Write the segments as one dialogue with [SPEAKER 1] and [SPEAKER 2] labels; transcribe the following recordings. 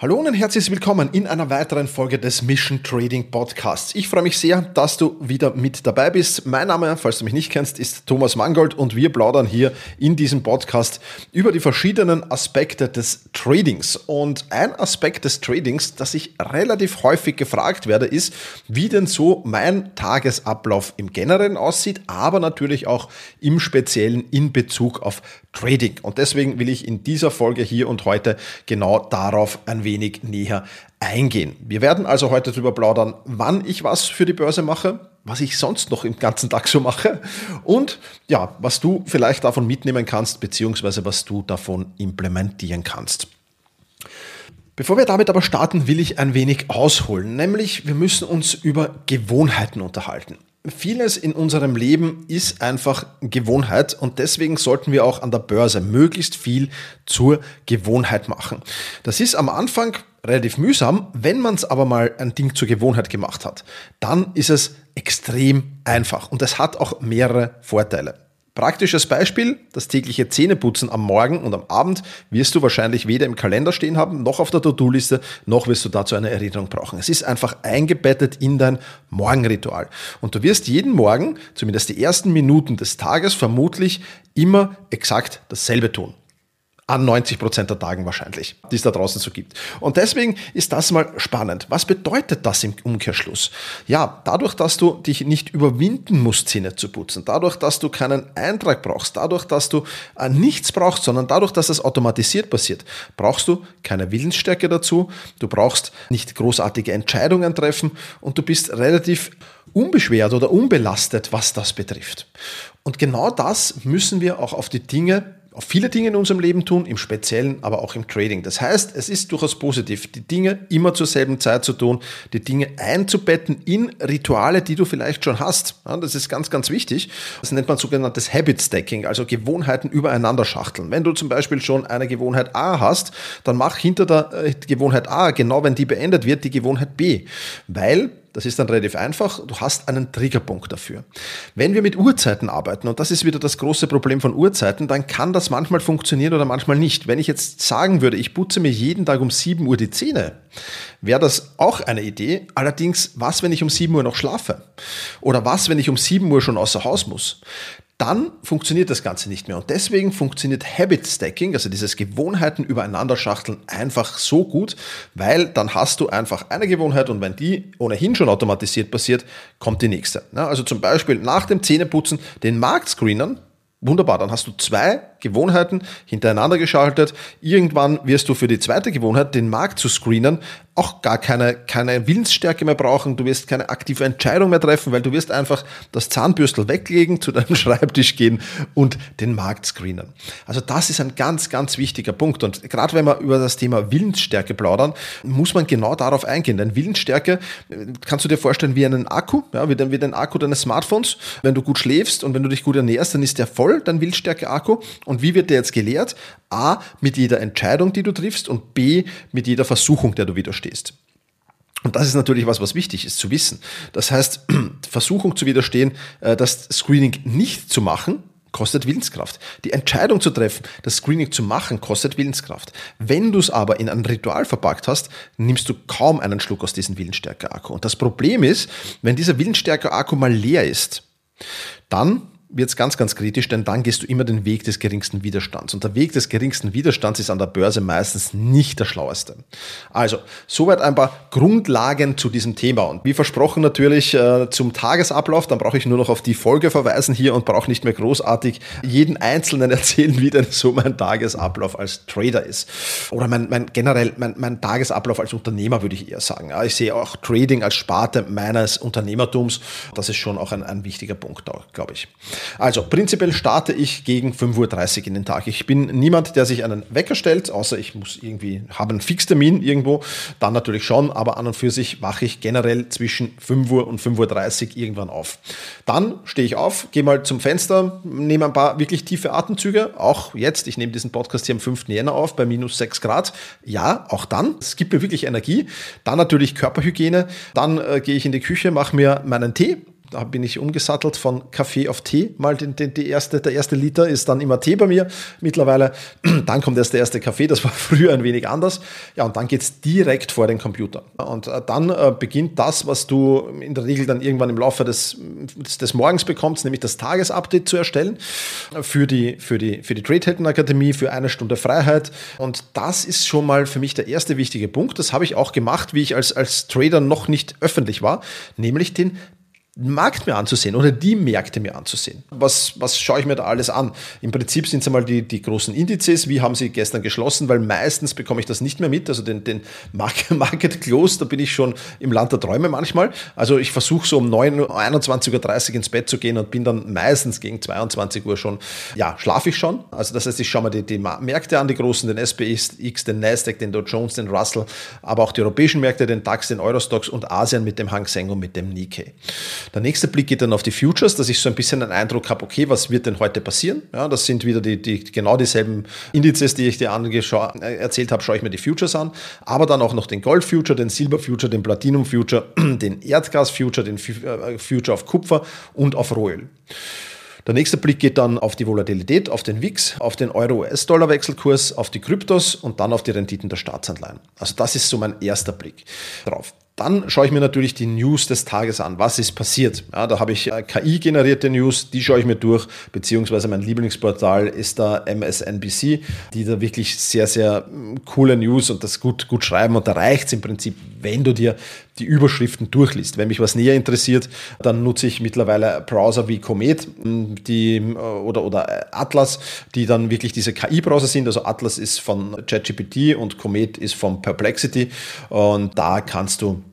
[SPEAKER 1] Hallo und herzlich willkommen in einer weiteren Folge des Mission Trading Podcasts. Ich freue mich sehr, dass du wieder mit dabei bist. Mein Name, falls du mich nicht kennst, ist Thomas Mangold und wir plaudern hier in diesem Podcast über die verschiedenen Aspekte des Tradings. Und ein Aspekt des Tradings, das ich relativ häufig gefragt werde, ist, wie denn so mein Tagesablauf im Generellen aussieht, aber natürlich auch im Speziellen in Bezug auf Trading. Und deswegen will ich in dieser Folge hier und heute genau darauf ein wenig näher eingehen. Wir werden also heute darüber plaudern, wann ich was für die Börse mache, was ich sonst noch im ganzen Tag so mache und ja, was du vielleicht davon mitnehmen kannst, beziehungsweise was du davon implementieren kannst. Bevor wir damit aber starten, will ich ein wenig ausholen, nämlich wir müssen uns über Gewohnheiten unterhalten. Vieles in unserem Leben ist einfach Gewohnheit und deswegen sollten wir auch an der Börse möglichst viel zur Gewohnheit machen. Das ist am Anfang relativ mühsam, wenn man es aber mal ein Ding zur Gewohnheit gemacht hat. Dann ist es extrem einfach und es hat auch mehrere Vorteile. Praktisches Beispiel, das tägliche Zähneputzen am Morgen und am Abend wirst du wahrscheinlich weder im Kalender stehen haben, noch auf der To-Do-Liste, noch wirst du dazu eine Erinnerung brauchen. Es ist einfach eingebettet in dein Morgenritual. Und du wirst jeden Morgen, zumindest die ersten Minuten des Tages, vermutlich immer exakt dasselbe tun. An 90% der Tagen wahrscheinlich, die es da draußen so gibt. Und deswegen ist das mal spannend. Was bedeutet das im Umkehrschluss? Ja, dadurch, dass du dich nicht überwinden musst, Zähne zu putzen, dadurch, dass du keinen Eintrag brauchst, dadurch, dass du nichts brauchst, sondern dadurch, dass das automatisiert passiert, brauchst du keine Willensstärke dazu, du brauchst nicht großartige Entscheidungen treffen und du bist relativ unbeschwert oder unbelastet, was das betrifft. Und genau das müssen wir auch auf viele Dinge in unserem Leben tun, im Speziellen, aber auch im Trading. Das heißt, es ist durchaus positiv, die Dinge immer zur selben Zeit zu tun, die Dinge einzubetten in Rituale, die du vielleicht schon hast. Ja, das ist ganz, ganz wichtig. Das nennt man sogenanntes Habit Stacking, also Gewohnheiten übereinander schachteln. Wenn du zum Beispiel schon eine Gewohnheit A hast, dann mach hinter der Gewohnheit A, genau wenn die beendet wird, die Gewohnheit B. Weil das ist dann relativ einfach. Du hast einen Triggerpunkt dafür. Wenn wir mit Uhrzeiten arbeiten, und das ist wieder das große Problem von Uhrzeiten, dann kann das manchmal funktionieren oder manchmal nicht. Wenn ich jetzt sagen würde, ich putze mir jeden Tag um 7 Uhr die Zähne, wäre das auch eine Idee. Allerdings, was, wenn ich um 7 Uhr noch schlafe? Oder was, wenn ich um 7 Uhr schon außer Haus muss? Dann funktioniert das Ganze nicht mehr. Und deswegen funktioniert Habit Stacking, also dieses Gewohnheiten übereinander schachteln, einfach so gut, weil dann hast du einfach eine Gewohnheit und wenn die ohnehin schon automatisiert passiert, kommt die nächste. Also zum Beispiel nach dem Zähneputzen den Markt screenen. Wunderbar, dann hast du 2 Gewohnheiten hintereinander geschaltet. Irgendwann wirst du für die zweite Gewohnheit, den Markt zu screenen, auch gar keine Willensstärke mehr brauchen. Du wirst keine aktive Entscheidung mehr treffen, weil du wirst einfach das Zahnbürstel weglegen, zu deinem Schreibtisch gehen und den Markt screenen. Also das ist ein ganz, ganz wichtiger Punkt. Und gerade wenn wir über das Thema Willensstärke plaudern, muss man genau darauf eingehen. Denn Willensstärke kannst du dir vorstellen wie einen Akku, ja, wie den Akku deines Smartphones. Wenn du gut schläfst und wenn du dich gut ernährst, dann ist der voll, dein Willensstärke-Akku. Und wie wird der jetzt gelehrt? A, mit jeder Entscheidung, die du triffst und B, mit jeder Versuchung, der du widerstehst. Und das ist natürlich was wichtig ist zu wissen. Das heißt, Versuchung zu widerstehen, das Screening nicht zu machen, kostet Willenskraft. Die Entscheidung zu treffen, das Screening zu machen, kostet Willenskraft. Wenn du es aber in ein Ritual verpackt hast, nimmst du kaum einen Schluck aus diesem Willensstärke-Akku. Und das Problem ist, wenn dieser Willensstärke-Akku mal leer ist, dann wird es ganz, ganz kritisch, denn dann gehst du immer den Weg des geringsten Widerstands. Und der Weg des geringsten Widerstands ist an der Börse meistens nicht der schlaueste. Also, soweit ein paar Grundlagen zu diesem Thema. Und wie versprochen natürlich zum Tagesablauf, dann brauche ich nur noch auf die Folge verweisen hier und brauche nicht mehr großartig jeden Einzelnen erzählen, wie denn so mein Tagesablauf als Trader ist. Oder mein Tagesablauf als Unternehmer, würde ich eher sagen. Ja, ich sehe auch Trading als Sparte meines Unternehmertums. Das ist schon auch ein wichtiger Punkt, glaube ich. Also prinzipiell starte ich gegen 5:30 Uhr in den Tag. Ich bin niemand, der sich einen Wecker stellt, außer ich habe einen Fixtermin irgendwo, dann natürlich schon, aber an und für sich wache ich generell zwischen 5 Uhr und 5:30 Uhr irgendwann auf. Dann stehe ich auf, gehe mal zum Fenster, nehme ein paar wirklich tiefe Atemzüge, auch jetzt, ich nehme diesen Podcast hier am 5. Jänner auf, bei -6 Grad. Ja, auch dann, es gibt mir wirklich Energie. Dann natürlich Körperhygiene, dann gehe ich in die Küche, mache mir meinen Tee. Da bin ich umgesattelt von Kaffee auf Tee. Mal der erste Liter ist dann immer Tee bei mir mittlerweile. Dann kommt erst der erste Kaffee, das war früher ein wenig anders. Ja, und dann geht es direkt vor den Computer. Und dann beginnt das, was du in der Regel dann irgendwann im Laufe des Morgens bekommst, nämlich das Tagesupdate zu erstellen für die Trade-Helden-Akademie, für eine Stunde Freiheit. Und das ist schon mal für mich der erste wichtige Punkt. Das habe ich auch gemacht, wie ich als Trader noch nicht öffentlich war, nämlich den Markt mir anzusehen oder die Märkte mir anzusehen. Was schaue ich mir da alles an? Im Prinzip sind es einmal die großen Indizes. Wie haben sie gestern geschlossen? Weil meistens bekomme ich das nicht mehr mit. Also den Market Close, da bin ich schon im Land der Träume manchmal. Also ich versuche so um 21:30 Uhr ins Bett zu gehen und bin dann meistens gegen 22 Uhr schon, schlafe ich schon. Also das heißt, ich schaue mir die Märkte an, die großen, den SPX, den Nasdaq, den Dow Jones, den Russell, aber auch die europäischen Märkte, den DAX, den Eurostoxx und Asien mit dem Hang Seng und mit dem Nikkei. Der nächste Blick geht dann auf die Futures, dass ich so ein bisschen einen Eindruck habe, okay, was wird denn heute passieren? Ja, das sind wieder genau dieselben Indizes, die ich dir erzählt habe, schaue ich mir die Futures an, aber dann auch noch den Gold Future, den Silber Future, den Platinum Future, den Erdgas Future, den Future auf Kupfer und auf Rohöl. Der nächste Blick geht dann auf die Volatilität, auf den VIX, auf den Euro-US-Dollar-Wechselkurs, auf die Kryptos und dann auf die Renditen der Staatsanleihen. Also das ist so mein erster Blick drauf. Dann schaue ich mir natürlich die News des Tages an. Was ist passiert? Ja, da habe ich KI-generierte News, die schaue ich mir durch, beziehungsweise mein Lieblingsportal ist da MSNBC, die da wirklich sehr, sehr coole News und das gut schreiben. Und da reicht es im Prinzip, wenn du dir die Überschriften durchliest. Wenn mich was näher interessiert, dann nutze ich mittlerweile Browser wie Comet oder Atlas, die dann wirklich diese KI-Browser sind. Also Atlas ist von ChatGPT und Comet ist von Perplexity. Und da kannst du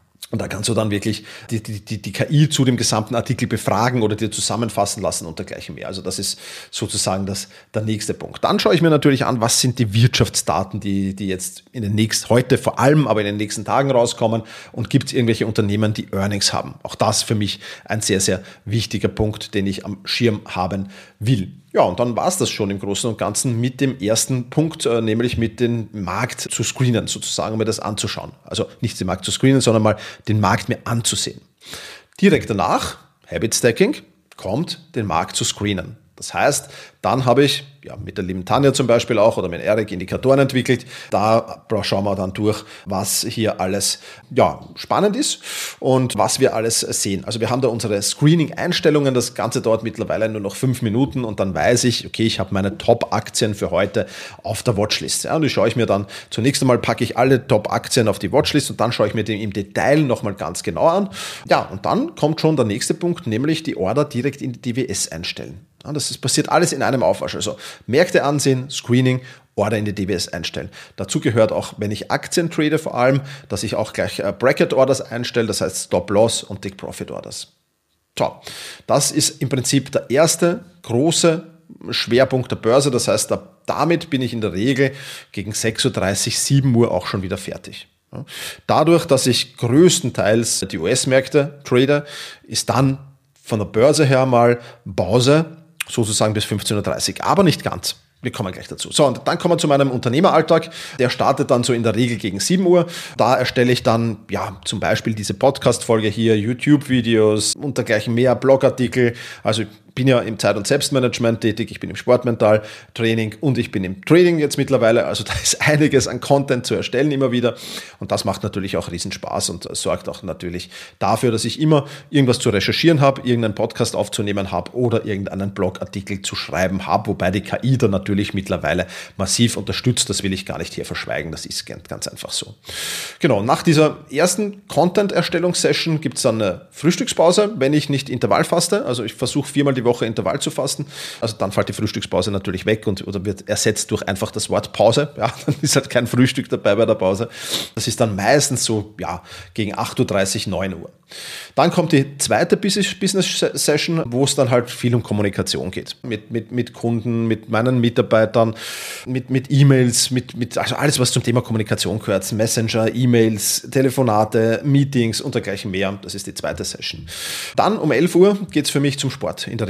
[SPEAKER 1] dann wirklich die KI zu dem gesamten Artikel befragen oder dir zusammenfassen lassen und dergleichen mehr. Also das ist sozusagen der nächste Punkt. Dann schaue ich mir natürlich an, was sind die Wirtschaftsdaten, die jetzt heute vor allem, aber in den nächsten Tagen rauskommen und gibt es irgendwelche Unternehmen, die Earnings haben. Auch das für mich ein sehr, sehr wichtiger Punkt, den ich am Schirm haben will. Ja, und dann war es das schon im Großen und Ganzen mit dem ersten Punkt, nämlich mit dem Markt zu screenen, sozusagen, um mir das anzuschauen. Also nicht den Markt zu screenen, sondern mal den Markt mir anzusehen. Direkt danach, Habit Stacking, kommt den Markt zu screenen. Das heißt, dann habe ich mit der lieben Tanja zum Beispiel auch oder mit Erik Indikatoren entwickelt. Da schauen wir dann durch, was hier alles spannend ist und was wir alles sehen. Also wir haben da unsere Screening-Einstellungen. Das Ganze dauert mittlerweile nur noch 5 Minuten und dann weiß ich, okay, ich habe meine Top-Aktien für heute auf der Watchlist. Ja, und die schaue ich mir dann, zunächst einmal packe ich alle Top-Aktien auf die Watchlist und dann schaue ich mir die im Detail nochmal ganz genau an. Ja, und dann kommt schon der nächste Punkt, nämlich die Order direkt in die DWS einstellen. Ja, das passiert alles in einem Aufwasch. Also Märkte ansehen, Screening, Order in die DWS einstellen. Dazu gehört auch, wenn ich Aktien trade vor allem, dass ich auch gleich Bracket-Orders einstelle, das heißt Stop-Loss und Take-Profit-Orders. So, das ist im Prinzip der erste große Schwerpunkt der Börse. Das heißt, damit bin ich in der Regel gegen 6:30 Uhr, 7 Uhr auch schon wieder fertig. Dadurch, dass ich größtenteils die US-Märkte trade, ist dann von der Börse her mal Pause, sozusagen bis 15:30 Uhr, aber nicht ganz. Wir kommen gleich dazu. So, und dann kommen wir zu meinem Unternehmeralltag. Der startet dann so in der Regel gegen 7 Uhr. Da erstelle ich dann, zum Beispiel diese Podcast-Folge hier, YouTube-Videos und dergleichen mehr, Blogartikel. Also ich bin ja im Zeit- und Selbstmanagement tätig, ich bin im Sportmental-Training und ich bin im Trading jetzt mittlerweile. Also da ist einiges an Content zu erstellen immer wieder und das macht natürlich auch riesen Spaß und sorgt auch natürlich dafür, dass ich immer irgendwas zu recherchieren habe, irgendeinen Podcast aufzunehmen habe oder irgendeinen Blogartikel zu schreiben habe, wobei die KI da natürlich mittlerweile massiv unterstützt. Das will ich gar nicht hier verschweigen, das ist ganz einfach so. Genau, nach dieser ersten Content-Erstellungssession gibt es dann eine Frühstückspause, wenn ich nicht Intervall faste. Also ich versuche 4-mal die Woche Intervall zu fasten. Also dann fällt die Frühstückspause natürlich weg oder wird ersetzt durch einfach das Wort Pause. Ja, dann ist halt kein Frühstück dabei bei der Pause. Das ist dann meistens so gegen 8:30 Uhr, 9 Uhr. Dann kommt die zweite Business-Session, wo es dann halt viel um Kommunikation geht. Mit Kunden, mit meinen Mitarbeitern, mit E-Mails, also alles, was zum Thema Kommunikation gehört. Messenger, E-Mails, Telefonate, Meetings und dergleichen mehr. Das ist die zweite Session. Dann um 11 Uhr geht es für mich zum Sport in der Regel.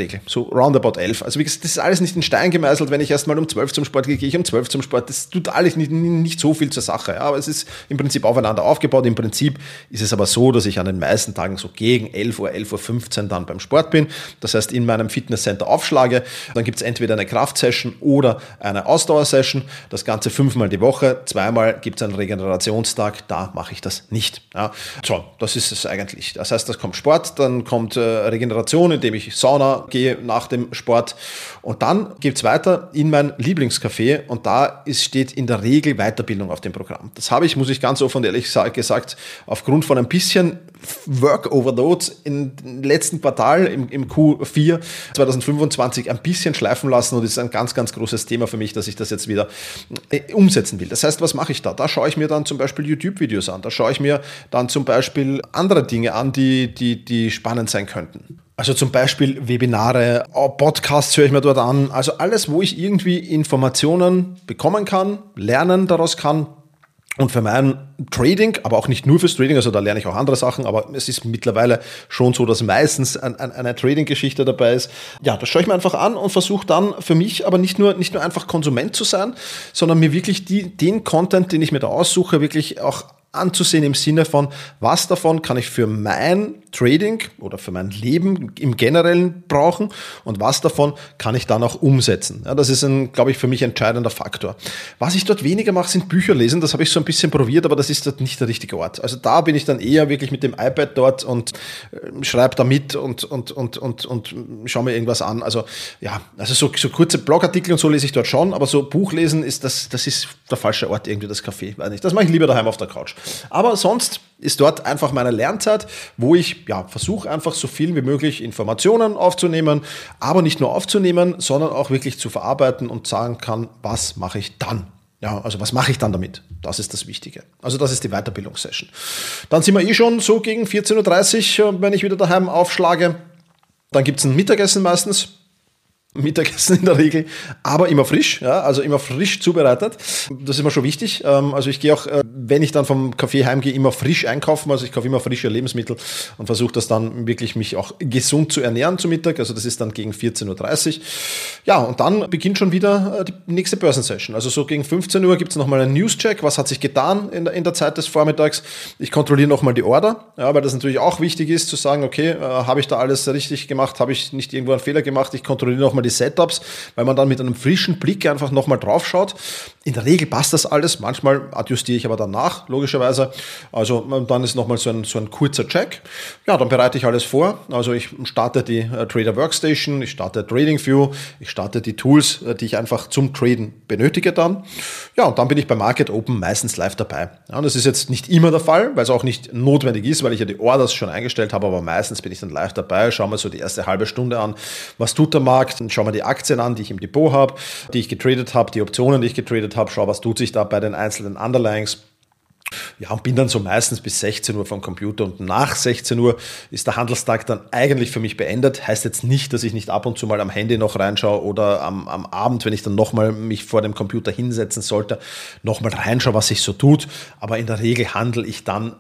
[SPEAKER 1] Regel, so roundabout 11. Also wie gesagt, das ist alles nicht in Stein gemeißelt, wenn ich erstmal um 12 zum Sport gehe, gehe ich um 12 zum Sport. Das tut alles nicht so viel zur Sache, ja, aber es ist im Prinzip aufeinander aufgebaut. Im Prinzip ist es aber so, dass ich an den meisten Tagen so gegen 11 Uhr, 11.15 Uhr dann beim Sport bin. Das heißt, in meinem Fitnesscenter aufschlage. Dann gibt es entweder eine Kraftsession oder eine Ausdauersession. Das Ganze 5-mal die Woche. 2-mal gibt es einen Regenerationstag. Da mache ich das nicht. Ja. So, das ist es eigentlich. Das heißt, das kommt Sport, dann kommt Regeneration, indem ich Sauna gehe nach dem Sport. Und dann geht es weiter in mein Lieblingscafé und da steht in der Regel Weiterbildung auf dem Programm. Das habe ich, muss ich ganz offen und ehrlich gesagt, aufgrund von ein bisschen Work-Overload im letzten Quartal, im Q4 2025 ein bisschen schleifen lassen und das ist ein ganz, ganz großes Thema für mich, dass ich das jetzt wieder umsetzen will. Das heißt, was mache ich da? Da schaue ich mir dann zum Beispiel YouTube-Videos an, da schaue ich mir dann zum Beispiel andere Dinge an, die spannend sein könnten. Also zum Beispiel Webinare, Podcasts höre ich mir dort an, also alles, wo ich irgendwie Informationen bekommen kann, lernen daraus kann. Und für mein Trading, aber auch nicht nur fürs Trading, also da lerne ich auch andere Sachen, aber es ist mittlerweile schon so, dass meistens eine Trading-Geschichte dabei ist. Ja, das schaue ich mir einfach an und versuche dann für mich aber nicht nur einfach Konsument zu sein, sondern mir wirklich den Content, den ich mir da aussuche, wirklich auch anzusehen im Sinne von, was davon kann ich für mein Trading oder für mein Leben im Generellen brauchen und was davon kann ich dann auch umsetzen. Ja, das ist glaube ich, für mich entscheidender Faktor. Was ich dort weniger mache, sind Bücher lesen. Das habe ich so ein bisschen probiert, aber das ist dort nicht der richtige Ort. Also da bin ich dann eher wirklich mit dem iPad dort und schreibe da mit und schaue mir irgendwas an. Also ja, also so kurze Blogartikel und so lese ich dort schon, aber so Buchlesen das ist der falsche Ort irgendwie, das Café. Weiß nicht. Das mache ich lieber daheim auf der Couch. Aber sonst ist dort einfach meine Lernzeit, wo ich versuche einfach so viel wie möglich Informationen aufzunehmen, aber nicht nur aufzunehmen, sondern auch wirklich zu verarbeiten und sagen kann, was mache ich dann? Ja, also was mache ich dann damit? Das ist das Wichtige. Also das ist die Weiterbildungssession. Dann sind wir schon so gegen 14.30 Uhr, wenn ich wieder daheim aufschlage. Dann gibt es ein Mittagessen meistens. Mittagessen in der Regel, aber immer frisch, ja, also immer frisch zubereitet. Das ist mir schon wichtig. Also ich gehe auch, wenn ich dann vom Café heimgehe, immer frisch einkaufen. Also ich kaufe immer frische Lebensmittel und versuche das dann wirklich mich auch gesund zu ernähren zu Mittag. Also das ist dann gegen 14.30 Uhr. Ja, und dann beginnt schon wieder die nächste Börsensession. Also so gegen 15 Uhr gibt es nochmal einen News-Check. Was hat sich getan in der Zeit des Vormittags? Ich kontrolliere nochmal die Order, ja, weil das natürlich auch wichtig ist, zu sagen, okay, habe ich da alles richtig gemacht? Habe ich nicht irgendwo einen Fehler gemacht? Ich kontrolliere nochmal die Setups, weil man dann mit einem frischen Blick einfach nochmal drauf schaut. In der Regel passt das alles, manchmal adjustiere ich aber dann nach, logischerweise. Also dann ist nochmal so ein kurzer Check. Ja, dann bereite ich alles vor. Also ich starte die Trader Workstation, ich starte TradingView, ich starte die Tools, die ich einfach zum Traden benötige dann. Ja, und dann bin ich bei Market Open meistens live dabei. Ja, und das ist jetzt nicht immer der Fall, weil es auch nicht notwendig ist, weil ich ja die Orders schon eingestellt habe, aber meistens bin ich dann live dabei, schaue mir so die erste halbe Stunde an, was tut der Markt, dann schaue mir die Aktien an, die ich im Depot habe, die ich getradet habe, die Optionen, die ich getradet habe, schaue, was tut sich da bei den einzelnen Underlyings. Ja, und bin dann so meistens bis 16 Uhr vom Computer und nach 16 Uhr ist der Handelstag dann eigentlich für mich beendet. Heißt jetzt nicht, dass ich nicht ab und zu mal am Handy noch reinschaue oder am Abend, wenn ich dann nochmal mich vor dem Computer hinsetzen sollte, nochmal reinschaue, was sich so tut. Aber in der Regel handle ich dann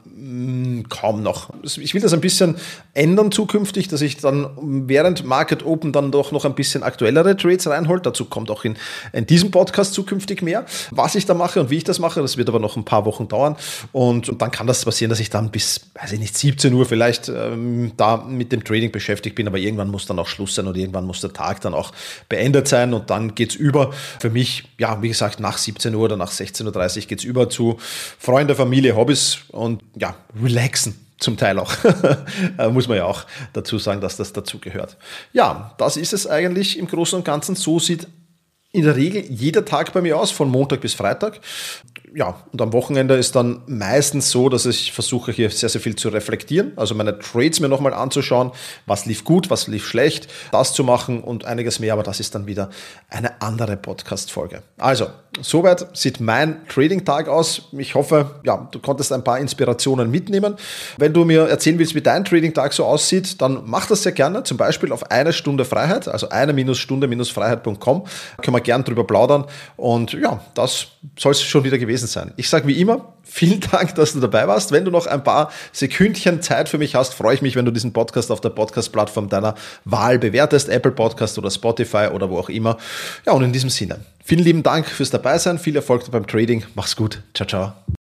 [SPEAKER 1] kaum noch. Ich will das ein bisschen ändern zukünftig, dass ich dann während Market Open dann doch noch ein bisschen aktuellere Trades reinhole. Dazu kommt auch in diesem Podcast zukünftig mehr. Was ich da mache und wie ich das mache, das wird aber noch ein paar Wochen dauern. Und dann kann das passieren, dass ich dann bis, 17 Uhr vielleicht da mit dem Trading beschäftigt bin, aber irgendwann muss dann auch Schluss sein und irgendwann muss der Tag dann auch beendet sein und dann geht's über. Für mich, ja, wie gesagt, nach 17 Uhr oder nach 16.30 Uhr geht's über zu Freunde, Familie, Hobbys und ja, relaxen. Zum Teil auch. Muss man ja auch dazu sagen, dass das dazu gehört. Ja, das ist es eigentlich im Großen und Ganzen. So sieht in der Regel jeder Tag bei mir aus, von Montag bis Freitag. Ja, und am Wochenende ist dann meistens so, dass ich versuche, hier sehr, sehr viel zu reflektieren, also meine Trades mir nochmal anzuschauen, was lief gut, was lief schlecht, das zu machen und einiges mehr, aber das ist dann wieder eine andere Podcast-Folge. Also, soweit sieht mein Trading-Tag aus. Ich hoffe, ja, du konntest ein paar Inspirationen mitnehmen. Wenn du mir erzählen willst, wie dein Trading-Tag so aussieht, dann mach das sehr gerne, zum Beispiel auf eine Stunde Freiheit, also eine-Stunde-Freiheit.com, können wir gern drüber plaudern und ja, das soll es schon wieder gewesen sein. Ich sage wie immer, vielen Dank, dass du dabei warst. Wenn du noch ein paar Sekündchen Zeit für mich hast, freue ich mich, wenn du diesen Podcast auf der Podcast-Plattform deiner Wahl bewertest, Apple Podcast oder Spotify oder wo auch immer. Ja, und in diesem Sinne, vielen lieben Dank fürs Dabeisein, viel Erfolg beim Trading, mach's gut, ciao, ciao.